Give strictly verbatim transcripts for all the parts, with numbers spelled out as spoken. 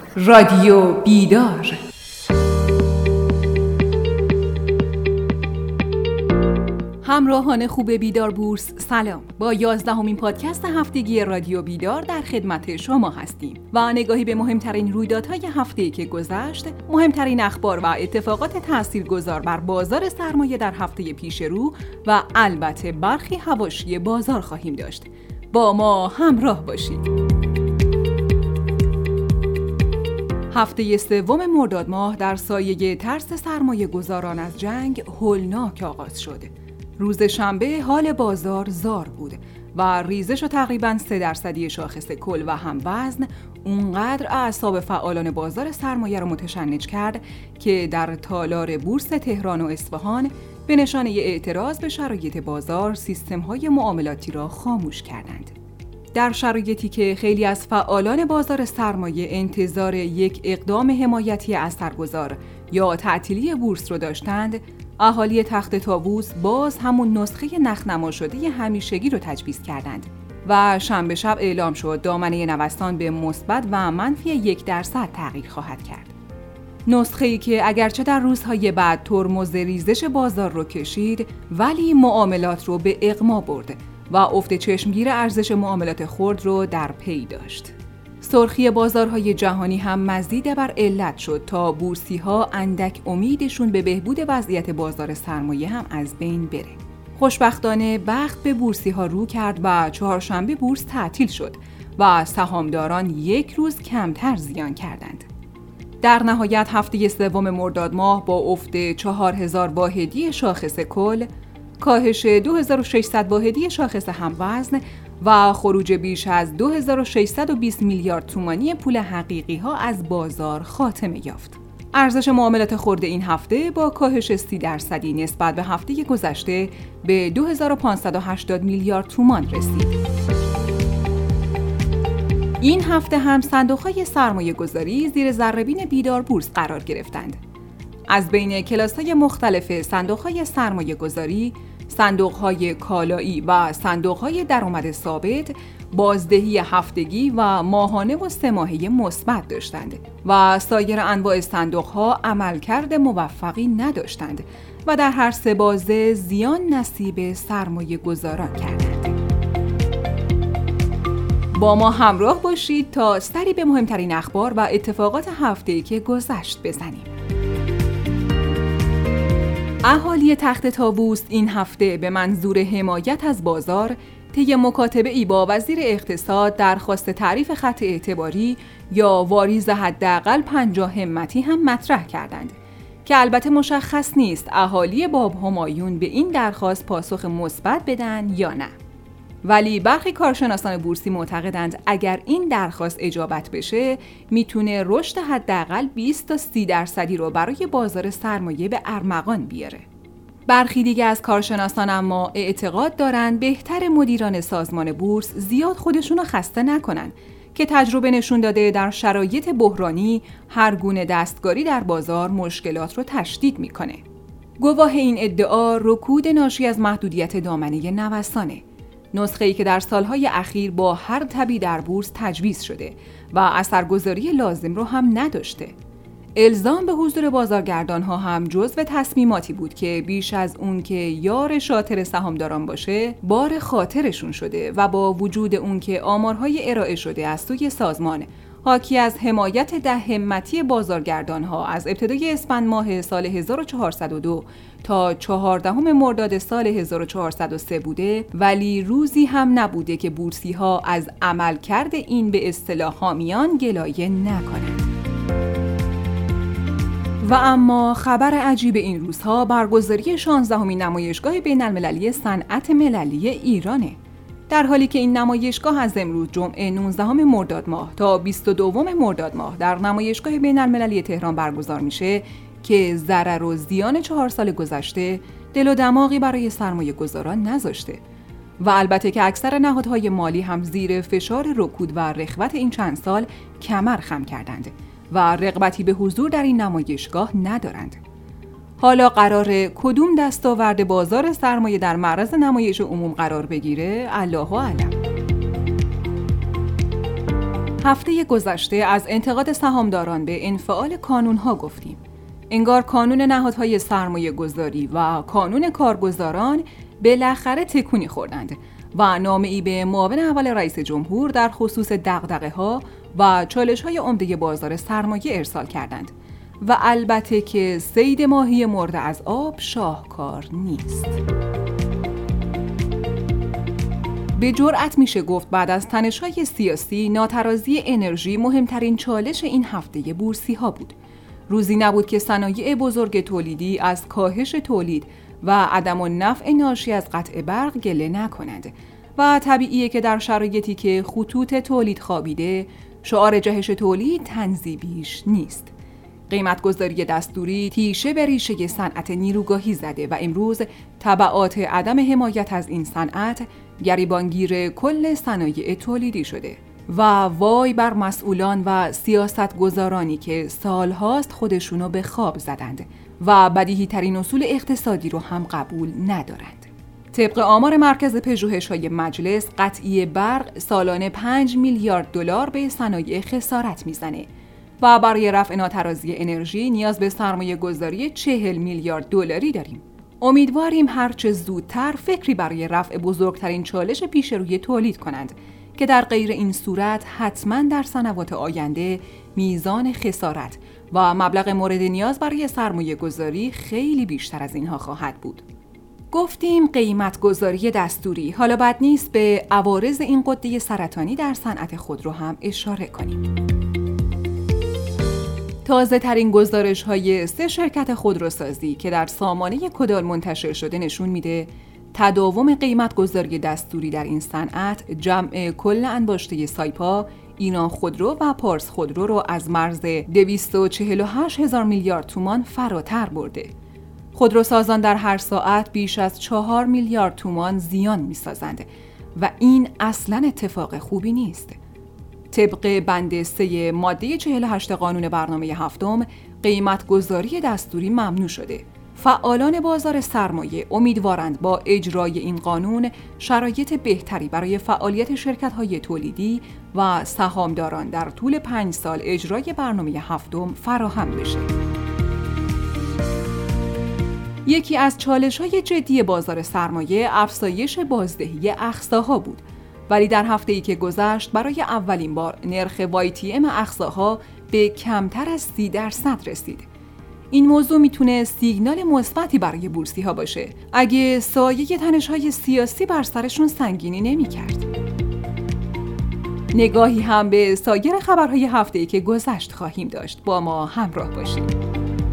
رادیو بیدار. همراهان خوب بیدار بورس سلام. با یازدهمین پادکست هفتگی رادیو بیدار در خدمت شما هستیم و نگاهی به مهمترین رویدادهای هفته‌ای که گذشت، مهمترین اخبار و اتفاقات تاثیرگذار بر بازار سرمایه در هفته پیش رو و البته برخی حواشی بازار خواهیم داشت. با ما همراه باشید. هفته سوم مرداد ماه در سایه ترس سرمایه گذاران از جنگ هولناک آغاز شد. روز شنبه حال بازار زار بود و ریزش تقریباً سه درصدی شاخص کل و هم وزن اونقدر اعصاب فعالان بازار سرمایه را متشنج کرد که در تالار بورس تهران و اصفهان به نشانه اعتراض به شرایط بازار سیستم‌های معاملاتی را خاموش کردند. در شرایطی که خیلی از فعالان بازار سرمایه انتظار یک اقدام حمایتی اثرگذار یا تعطیلی بورس رو داشتند، اهالی تخت طاووس باز همون نسخه نخنما شده همیشگی رو تجویز کردند و شنبه شب اعلام شد دامنه نوسان به مثبت و منفی یک درصد تغییر خواهد کرد. نسخه‌ای که اگرچه در روزهای بعد ترمز ریزش بازار رو کشید، ولی معاملات رو به اغما برد و افت چشمگیر ارزش معاملات خرد رو در پی داشت. سرخی بازارهای جهانی هم مزید بر علت شد تا بورسی‌ها اندک امیدشون به بهبود وضعیت بازار سرمایه هم از بین بره. خوشبختانه بخت به بورسی‌ها رو کرد و چهارشنبه بورس تعطیل شد و سهامداران یک روز کمتر زیان کردند. در نهایت هفته سوم مرداد ماه با افت چهار هزار واحدی شاخص کل، کاهش دو هزار و ششصد واحدی شاخص هموزن و خروج بیش از دو هزار و ششصد و بیست میلیارد تومانی پول حقیقی ها از بازار خاتمه یافت. ارزش معاملات خرد این هفته با کاهش سی درصدی نسبت به هفته گذشته به دو هزار و پانصد و هشتاد میلیارد تومان رسید. این هفته هم صندوق‌های سرمایه گذاری زیر ذره‌بین بیدار بورس قرار گرفتند. از بین کلاس‌های مختلف صندوق‌های سرمایه گذاری، صندوق‌های کالایی و صندوق‌های درآمد ثابت بازدهی هفتگی و ماهانه و سه ماهه مثبت داشتند و سایر انواع صندوق‌ها عملکرد موفقی نداشتند و در هر سه بازه زیان نصیب سرمایه گذاران کردند. با ما همراه باشید تا سری به مهمترین اخبار و اتفاقات هفته‌ای که گذشت بزنیم. اهالی تخت طاووس این هفته به منظور حمایت از بازار طی مکاتبه‌ای با وزیر اقتصاد درخواست تعریف خط اعتباری یا واریز حداقل پنجاه همتی هم مطرح کردند که البته مشخص نیست اهالی باب همایون به این درخواست پاسخ مثبت بدن یا نه. ولی برخی کارشناسان بورسی معتقدند اگر این درخواست اجابت بشه میتونه رشد حداقل بیست تا سی درصدی رو برای بازار سرمایه به ارمغان بیاره. برخی دیگه از کارشناسان اما اعتقاد دارند بهتر مدیران سازمان بورس زیاد خودشونو خسته نکنن که تجربه نشون داده در شرایط بحرانی هر گونه دستکاری در بازار مشکلات رو تشدید میکنه. گواه این ادعا رکود ناشی از محدودیت دامنه نوسانه، نسخه‌ای که در سالهای اخیر با هر تبی در بورس تجویز شده و اثرگذاری لازم رو هم نداشته. الزام به حضور بازارگردان‌ها هم جزو تصمیماتی بود که بیش از اون که یار شاطر سهامداران باشه، بار خاطرشون شده و با وجود اون که آمارهای ارائه شده از سوی سازمان حاکی از حمایت ده همتی بازارگردان‌ها از ابتدای اسفند ماه سال هزار و چهارصد و دو تا چهاردهم مرداد سال هزار و چهارصد و سه بوده، ولی روزی هم نبوده که بورسی‌ها از عملکرد این به اصطلاح حامیان گلایه نکنند. و اما خبر عجیب این روزها برگزاری شانزدهمین نمایشگاه بین‌المللی صنعت مللی ایرانه. در حالی که این نمایشگاه از امروز جمعه نوزدهم مرداد ماه تا بیست و دوم مرداد ماه در نمایشگاه بین‌المللی تهران برگزار میشه که ضرر و زیان چهار سال گذشته دل و دماغی برای سرمایه گذاران نذاشته و البته که اکثر نهادهای مالی هم زیر فشار رکود و رخوت این چند سال کمر خم کردند و رغبتی به حضور در این نمایشگاه ندارند. حالا قراره کدوم دستاورد بازار سرمایه در معرض نمایش عموم قرار بگیره؟ الله اعلم. هفته گذشته از انتقاد سهامداران به انفعال کانون‌ها گفتیم. انگار کانون نهادهای سرمایه گذاری و کانون کارگزاران بالاخره تکونی خوردند و نامه‌ای به معاون اول رئیس جمهور در خصوص دغدغه‌ها و چالش‌های عمده بازار سرمایه ارسال کردند و البته که صید ماهی مرده از آب شاهکار نیست. به جرأت میشه گفت بعد از تنش‌های سیاسی، ناترازی انرژی مهمترین چالش این هفته بورسی‌ها بود. روزی نبود که صنایع بزرگ تولیدی از کاهش تولید و عدم النفع ناشی از قطع برق گله نکنند و طبیعیه که در شرایطی که خطوط تولید خوابیده، شعار جهش تولید طنزی بیش نیست. قیمت‌گذاری دستوری تیشه به ریشه صنعت نیروگاهی زده و امروز تبعات عدم حمایت از این صنعت گریبانگیر کل صنایع تولیدی شده و وای بر مسئولان و سیاستگزارانی که سالهاست خودشونو به خواب زدند و بدیهی ترین اصول اقتصادی رو هم قبول ندارند. طبق آمار مرکز پژوهش‌های مجلس، قطعی برق سالانه پنج میلیارد دلار به صنایع خسارت میزنه و برای رفع ناترازی انرژی نیاز به سرمایه گذاری چهل میلیارد دلاری داریم. امیدواریم هرچه زودتر فکری برای رفع بزرگترین چالش پیش روی تولید کنند که در غیر این صورت حتما در سنوات آینده میزان خسارت و مبلغ مورد نیاز برای سرمایه گذاری خیلی بیشتر از اینها خواهد بود. گفتیم قیمت گذاری دستوری، حالا بد نیست به عوارض این غده سرطانی در صنعت خودرو هم اشاره کنیم. تازه ترین گزارش های سه شرکت خودروسازی که در سامانه کدال منتشر شده نشون میده تداوم قیمت گذاری دستوری در این صنعت جمع کل انباشته سایپا، ایران خودرو و پارس خودرو رو از مرز دویست و چهل و هشت هزار میلیارد تومان فراتر برده. خودروسازان در هر ساعت بیش از چهار میلیارد تومان زیان میسازند و این اصلاً اتفاق خوبی نیست. طبق بند سه ماده چهل و هشت قانون برنامه هفتم، قیمت گذاری دستوری ممنوع شده. فعالان بازار سرمایه امیدوارند با اجرای این قانون شرایط بهتری برای فعالیت شرکت‌های تولیدی و سهامداران در طول پنج سال اجرای برنامه هفتم فراهم بشه. یکی از چالش‌های جدی بازار سرمایه افزایش بازدهی اقصاها بود، ولی در هفته‌ای که گذشت برای اولین بار نرخ وای تی ام اقصاها به کمتر از سی درصد رسید. این موضوع میتونه سیگنال مثبتی برای بورسی‌ها باشه اگه سایه تنش‌های سیاسی بر سرشون سنگینی نمی‌کرد. نگاهی هم به سایر خبرهای هفته‌ای که گذشت خواهیم داشت. با ما همراه باشید.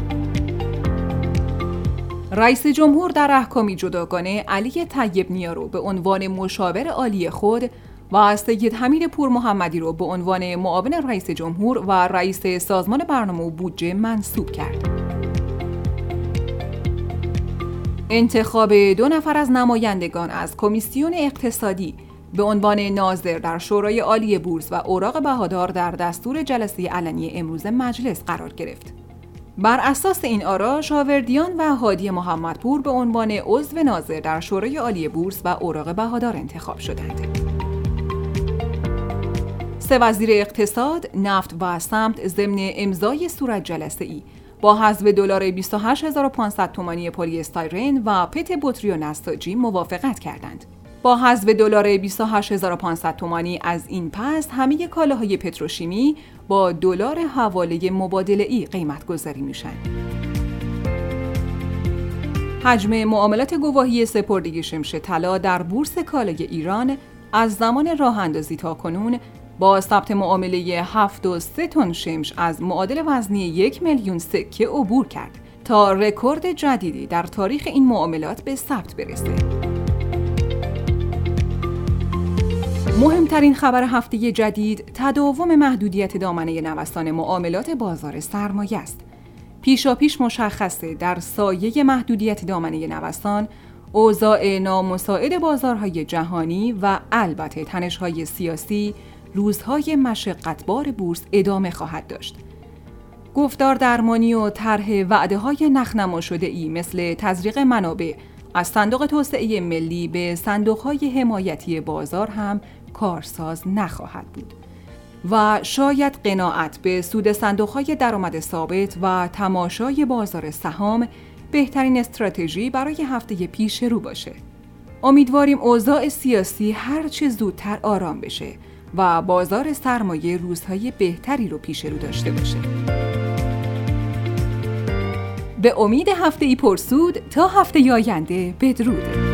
رئیس جمهور در احکامی جداگانه علی طیب نیا رو به عنوان مشاور عالی خود و سید حمید پور محمدی رو به عنوان معاون رئیس جمهور و رئیس سازمان برنامه و بودجه منصوب کرد. انتخاب دو نفر از نمایندگان از کمیسیون اقتصادی به عنوان ناظر در شورای عالی بورس و اوراق بهادار در دستور جلسه علنی امروز مجلس قرار گرفت. بر اساس این آرا، شاوردیان و هادی محمدپور به عنوان عضو ناظر در شورای عالی بورس و اوراق بهادار انتخاب شدند. سه وزیر اقتصاد، نفت و سمت ضمن امضای صورت جلسه‌ای با حذف دلار بیست و هشت هزار و پانصد تومانی پلی استیرن و پت بطری و نساجی موافقت کردند. با حذف دلار بیست و هشت هزار و پانصد تومانی از این پس همه کالاهای پتروشیمی با دلار حواله مبادله‌ای قیمت گذاری میشن. حجم معاملات گواهی سپردگی شمش طلا در بورس کالای ایران از زمان راه اندازی تا کنون با ثبت معامله هفت و سه تن شمش از معادل وزنی یک میلیون سکه عبور کرد تا رکورد جدیدی در تاریخ این معاملات به ثبت برسه. مهمترین خبر هفته جدید تداوم محدودیت دامنه نوسان معاملات بازار سرمایه است. پیشاپیش مشخصه در سایه محدودیت دامنه نوسان، اوضاع نامساعد بازارهای جهانی و البته تنش‌های سیاسی روزهای مشقتبار بورس ادامه خواهد داشت. گفتار درمانی و طرح وعده‌های نخنما شده‌ای مثل تزریق منابع از صندوق توسعه ملی به صندوق‌های حمایتی بازار هم کارساز نخواهد بود. و شاید قناعت به سود صندوق‌های درآمد ثابت و تماشای بازار سهام بهترین استراتژی برای هفته پیش رو باشه. امیدواریم اوضاع سیاسی هرچه زودتر آرام بشه و بازار سرمایه روزهای بهتری رو پیش رو داشته باشه. به امید هفته‌ای پرسود تا هفته آینده، بدرود.